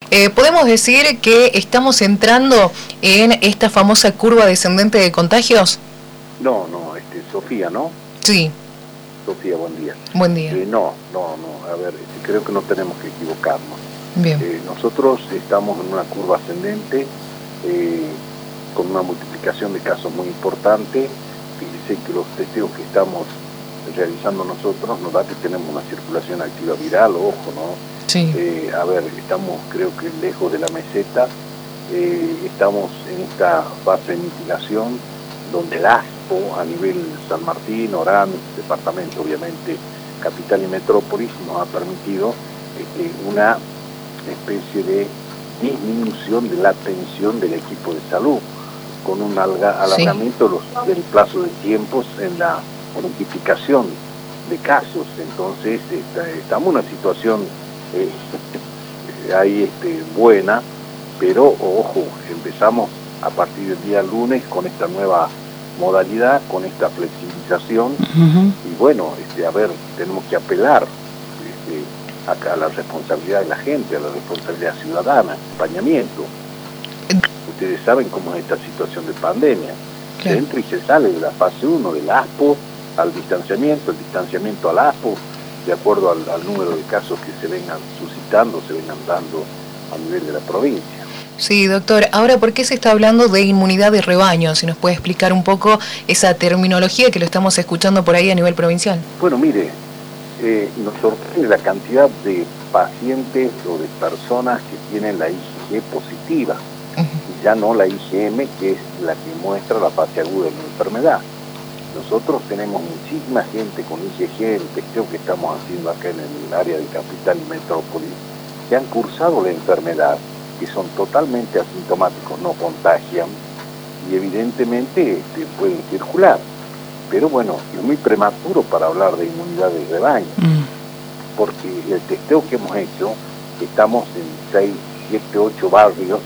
¿Podemos decir que estamos entrando en esta famosa curva descendente de contagios? No, Sofía, ¿no? Sí. Sofía, buen día. Buen día. No, a ver, creo que no tenemos que equivocarnos. Bien. Nosotros estamos en una curva ascendente, con una multiplicación de casos muy importante. Fíjense que los testeos que estamos realizando nosotros nos da que tenemos una circulación activa viral, ojo, ¿no? Sí. A ver, estamos creo que lejos de la meseta, estamos en esta fase de mitigación donde el ASPO a nivel San Martín, Orán, departamento obviamente, capital y metrópolis, nos ha permitido una especie de disminución de la atención del equipo de salud, con un alargamiento del plazo de tiempos en la notificación de casos. Entonces estamos en una situación ahí buena, pero ojo, empezamos a partir del día lunes con esta nueva modalidad, con esta flexibilización. Y bueno, a ver, tenemos que apelar acá a la responsabilidad de la gente, a la responsabilidad ciudadana, acompañamiento. Ustedes saben cómo es esta situación de pandemia. Se entra y se sale de la fase 1 del ASPO al distanciamiento, el distanciamiento al ASPO, de acuerdo al número de casos que se vengan suscitando, se vengan dando a nivel de la provincia. Sí, doctor. Ahora, ¿por qué se está hablando de inmunidad de rebaño? Si nos puede explicar un poco esa terminología que lo estamos escuchando por ahí a nivel provincial. Bueno, mire, nos sorprende la cantidad de pacientes o de personas que tienen la IgG positiva, y ya no la IgM, que es la que muestra la fase aguda de la enfermedad. Nosotros tenemos muchísima gente con IgG, el testeo que estamos haciendo acá en el área de capital y metrópolis, que han cursado la enfermedad, que son totalmente asintomáticos, no contagian y evidentemente pueden circular. Pero bueno, es muy prematuro para hablar de inmunidad de rebaño, porque el testeo que hemos hecho, estamos en 6, 7, 8 barrios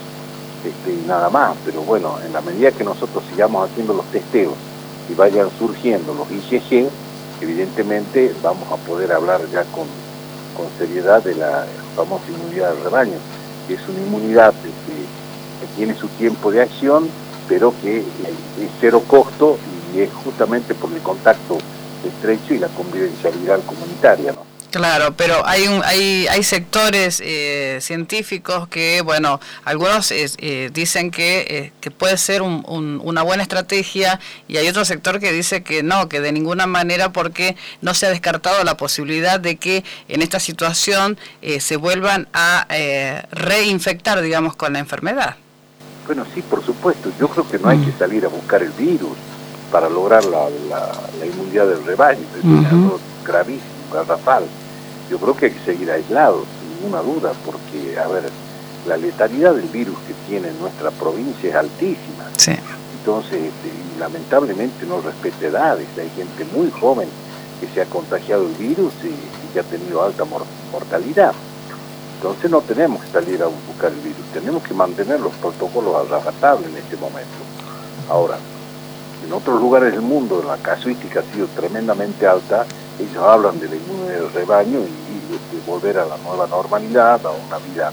y nada más, pero bueno, en la medida que nosotros sigamos haciendo los testeos y vayan surgiendo los IgG, evidentemente vamos a poder hablar ya con seriedad de la famosa inmunidad de rebaño, que es una inmunidad que tiene su tiempo de acción, pero que es cero costo y es justamente por el contacto estrecho y la convivencia viral comunitaria, ¿no? Claro, pero hay sectores científicos que, bueno, algunos dicen que puede ser una buena estrategia, y hay otro sector que dice que no, que de ninguna manera, porque no se ha descartado la posibilidad de que en esta situación se vuelvan a reinfectar, digamos, con la enfermedad. Bueno, sí, por supuesto. Yo creo que no hay que salir a buscar el virus para lograr la inmunidad del rebaño. Es algo gravísimo, garrafal. Yo creo que hay que seguir aislados, sin ninguna duda, porque, a ver, la letalidad del virus que tiene nuestra provincia es altísima. Sí. Entonces, lamentablemente no respeta edades. Hay gente muy joven que se ha contagiado el virus y que ha tenido alta mortalidad. Entonces no tenemos que salir a buscar el virus, tenemos que mantener los protocolos a rajatabla en este momento. Ahora, en otros lugares del mundo la casuística ha sido tremendamente alta, ellos hablan de la inmunidad del rebaño y de volver a la nueva normalidad, a una vida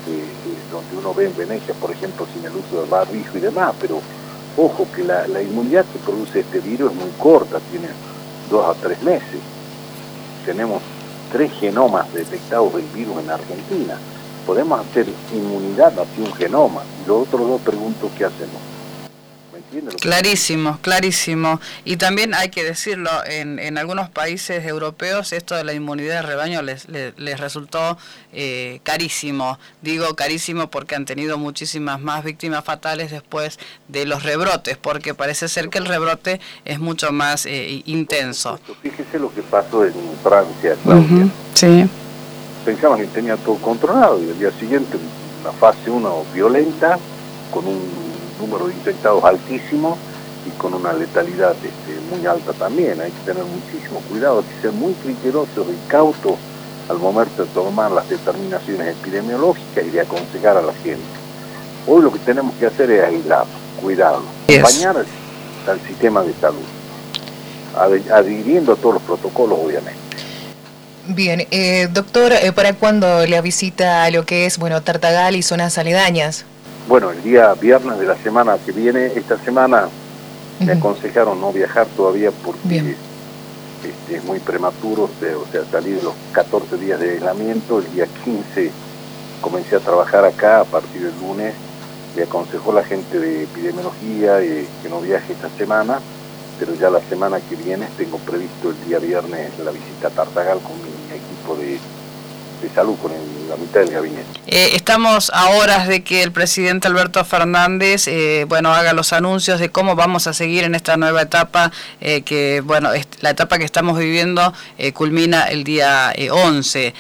donde uno ve en Venecia, por ejemplo, sin el uso del barbijo y demás, pero ojo que la inmunidad que produce este virus es muy corta, tiene 2 a 3 meses. Tenemos 3 genomas detectados del virus en Argentina. Podemos hacer inmunidad hacia un genoma. Y los otros 2 pregunto, ¿qué hacemos? ¿Me entiendes? Clarísimo, clarísimo. Y también hay que decirlo, en algunos países europeos esto de la inmunidad de rebaño les resultó carísimo. Digo carísimo porque han tenido muchísimas más víctimas fatales después de los rebrotes, porque parece ser que el rebrote es mucho más intenso. Fíjese lo que pasó en Francia, Claudia. Sí. Pensaban que tenía todo controlado y al día siguiente una fase 1 violenta, con un número de infectados altísimo y con una letalidad muy alta también. Hay que tener muchísimo cuidado, hay que ser muy criteriosos y cautos al momento de tomar las determinaciones epidemiológicas y de aconsejar a la gente. Hoy lo que tenemos que hacer es aislar, cuidado, acompañar al sistema de salud, adhiriendo a todos los protocolos, obviamente. Bien, doctor, ¿para cuándo la visita a lo que es, bueno, Tartagal y zonas aledañas? Bueno, el día viernes de la semana que viene, esta semana me aconsejaron no viajar todavía porque es muy prematuro, o sea, salí de los 14 días de aislamiento, el día 15 comencé a trabajar acá a partir del lunes, me aconsejó la gente de epidemiología que no viaje esta semana, pero ya la semana que viene tengo previsto el día viernes la visita a Tartagal con mi equipo de salud, con la mitad del gabinete. Estamos a horas de que el presidente Alberto Fernández haga los anuncios de cómo vamos a seguir en esta nueva etapa, que la etapa que estamos viviendo culmina el día 11.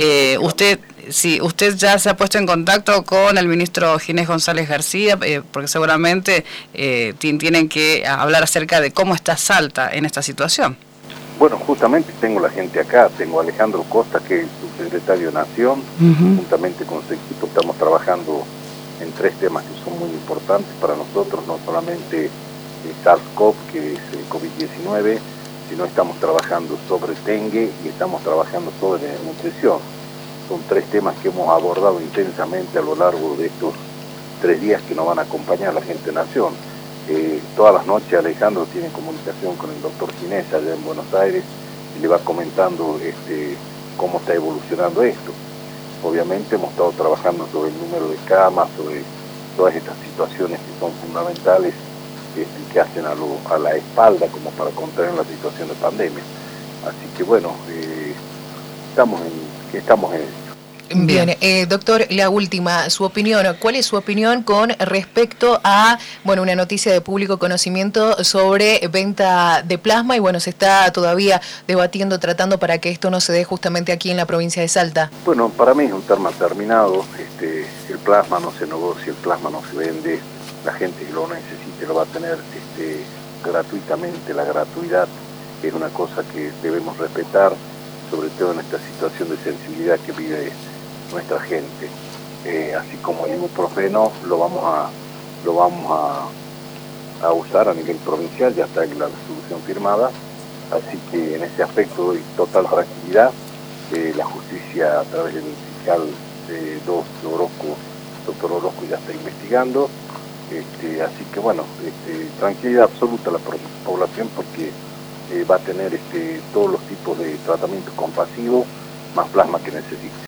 Usted ya se ha puesto en contacto con el ministro Ginés González García, porque seguramente tienen que hablar acerca de cómo está Salta en esta situación. Bueno, justamente tengo la gente acá, tengo a Alejandro Costa, que es el subsecretario de Nación, juntamente con su equipo estamos trabajando en 3 temas que son muy importantes para nosotros, no solamente el SARS-CoV, que es el COVID-19, sino estamos trabajando sobre dengue y estamos trabajando sobre nutrición. Son 3 temas que hemos abordado intensamente a lo largo de estos 3 días que nos van a acompañar la gente de Nación. Todas las noches Alejandro tiene comunicación con el doctor Ginés allá en Buenos Aires y le va comentando cómo está evolucionando esto. Obviamente hemos estado trabajando sobre el número de camas, sobre todas estas situaciones que son fundamentales, que hacen a la espalda como para contener la situación de pandemia. Así que bueno, estamos en esto. Bien, doctor, la última, su opinión, ¿cuál es su opinión con respecto a, una noticia de público conocimiento sobre venta de plasma y se está todavía debatiendo, tratando para que esto no se dé justamente aquí en la provincia de Salta? Bueno, para mí es un tema terminado, el plasma no se negocia, el plasma no se vende, la gente que lo necesite lo va a tener gratuitamente, la gratuidad es una cosa que debemos respetar, sobre todo en esta situación de sensibilidad que vive nuestra gente, así como el ibuprofeno lo vamos a usar a nivel provincial, ya está la resolución firmada, así que en ese aspecto hay total tranquilidad. La justicia a través del fiscal doctor Orozco ya está investigando, así que tranquilidad absoluta a la población porque va a tener todos los tipos de tratamientos compasivos más plasma que necesite.